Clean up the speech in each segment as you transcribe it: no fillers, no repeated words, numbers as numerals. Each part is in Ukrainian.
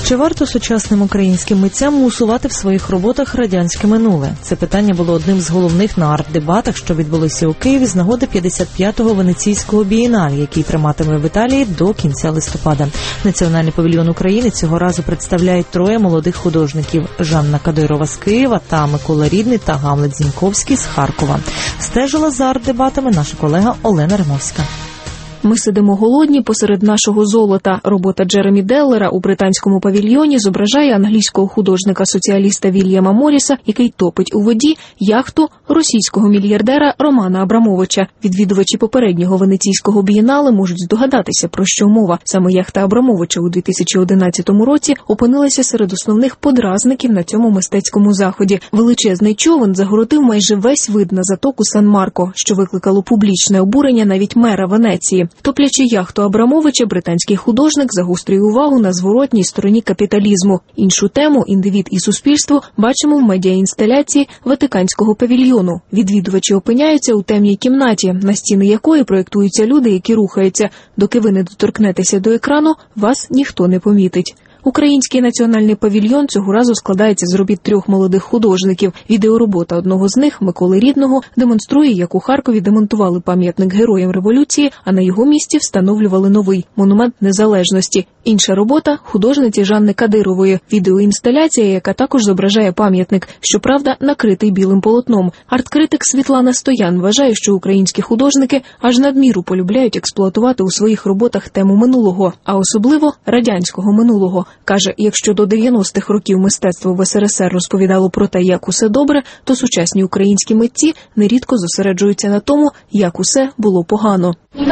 Чи варто сучасним українським митцям усувати в своїх роботах радянське минуле? Це питання було одним з головних на арт-дебатах, що відбулися у Києві з нагоди 55-го Венеційського бієнале, який триватиме в Італії до кінця листопада. Національний павільйон України цього разу представляють троє молодих художників – Жанна Кадирова з Києва та Микола Рідний та Гамлет Зіньковський з Харкова. Стежила за арт-дебатами наша колега Олена Римовська. Ми сидимо голодні посеред нашого золота. Робота Джеремі Деллера у британському павільйоні зображає англійського художника-соціаліста Вільяма Морріса, який топить у воді яхту російського мільярдера Романа Абрамовича. Відвідувачі попереднього Венеційського бієнале можуть здогадатися, про що мова. Саме яхта Абрамовича у 2011 році опинилася серед основних подразників на цьому мистецькому заході. Величезний човен загородив майже весь вид на затоку Сан-Марко, що викликало публічне обурення навіть мера Венеції. Топлячи яхту Абрамовича, британський художник загострює увагу на зворотній стороні капіталізму. Іншу тему «Індивід і суспільство» бачимо в медіаінсталяції Ватиканського павільйону. Відвідувачі опиняються у темній кімнаті, на стіни якої проєктуються люди, які рухаються. Доки ви не доторкнетеся до екрану, вас ніхто не помітить. Український національний павільйон цього разу складається з робіт трьох молодих художників. Відеоробота одного з них, Миколи Рідного, демонструє, як у Харкові демонтували пам'ятник Героям Революції, а на його місці встановлювали новий – монумент Незалежності. Інша робота – художниці Жанни Кадирової. Відеоінсталяція, яка також зображає пам'ятник, щоправда, накритий білим полотном. Арт-критик Світлана Стоян вважає, що українські художники аж надміру полюбляють експлуатувати у своїх роботах тему минулого, а особливо радянського минулого. Каже, якщо до 90-х років мистецтво в СРСР розповідало про те, як усе добре, то сучасні українські митці нерідко зосереджуються на тому, як усе було погано.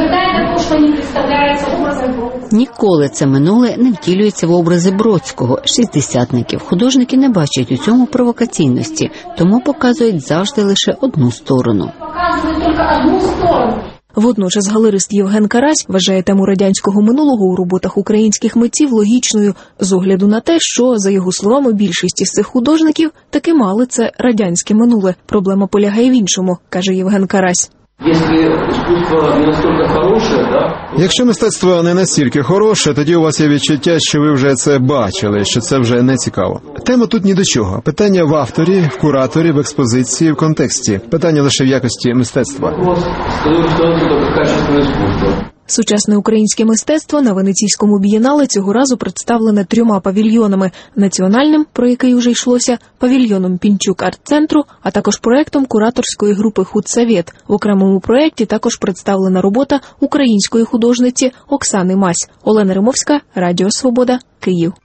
Ніколи це минуле не втілюється в образи Бродського, шістдесятників. Художники не бачать у цьому провокаційності, тому показують завжди лише одну сторону. Водночас галерист Євген Карась вважає тему радянського минулого у роботах українських митців логічною, з огляду на те, що, за його словами, більшість із цих художників таки мали це радянське минуле. Проблема полягає в іншому, каже Євген Карась. Якщо мистецтво не настільки хороше, тоді у вас є відчуття, що ви вже це бачили, що це вже не цікаво. Тема тут ні до чого. Питання в авторі, в кураторі, в експозиції, в контексті. Питання лише в якості мистецтва. Сучасне українське мистецтво на Венеційському бієнале цього разу представлене трьома павільйонами – національним, про який уже йшлося, павільйоном Пінчук арт-центру, а також проєктом кураторської групи «Худсовєт». В окремому проєкті також представлена робота української художниці Оксани Мась. Олена Римовська, Радіо Свобода, Київ.